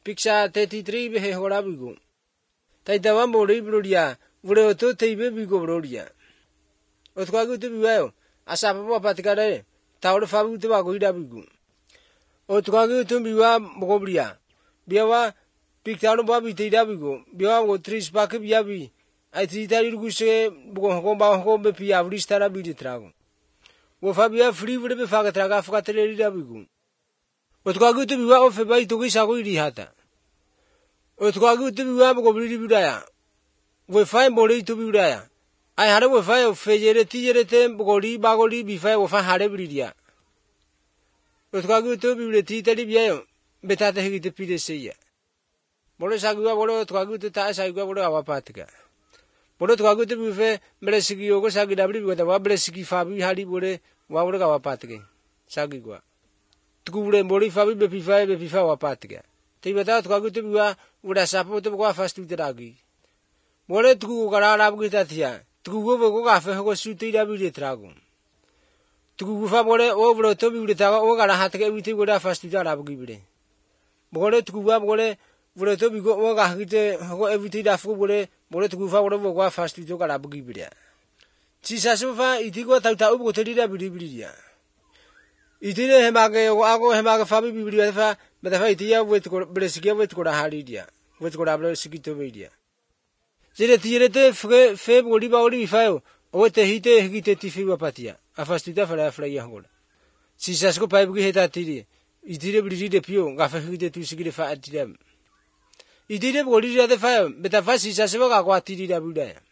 Picture 33 behe hora bigo. Taitawa mori brodia, vure to teibe bigo brodia. Otkwagu to biwayo, asapa patikare, Taur fabu to baguida bigo. Otkwagu to biwa bogobria. Biawa picture babi teida bigo, biwa go tris pack biabi. I think that you say, Bogomba be Pia, Ristara be the trago. Wo Fabia free with the Fagatraga Fateri Dabigu. Otkagu to be well of a bite to Wisagudi Hata. Otkagu to be well of Budaya. We find Bori to Budaya. I had a fire of Fajereti, Bogori, Bagoli, before of a Harabridia. Otkagu to be the Tita Libia, Betata hit the Peter Seya. Borisagua, Otkagu to Tas, I go our patica. Por otro lado, te bufe Bresiki o Sagi W with a Bresiki Fabi Hadi Bore, Wauraga Patke, Sagua. Tubre Bori Fabi Bepifa Patke. Take without Kagutua would have supported Wafas to the Ragi. Bore to Garab with that here, to go over Gogafa was suited with the Trago. To Gufabore over Toby with the Tower, Ogara had to everything with a fast to the Arabibre. Bore to Gubabore. Vore to bigo oga hite ho everything da fu bore to gufa bore go fast to ga labugi bidia chisa sofa itigo tauta ubo tedira bidia itire hemage ago hemage fabi bidia fa beta itia wet ko bresike wet ko haridia wet ko able sikito bidia jere tirete fe bodi ba ori fayo o te hite tifi wapatia afastita fara ya ngol chisa sko paibugi heta tiri itire bidia pio gafa hite tu sikire fa atira Idire boli de fire, but a fascist as well, I got it.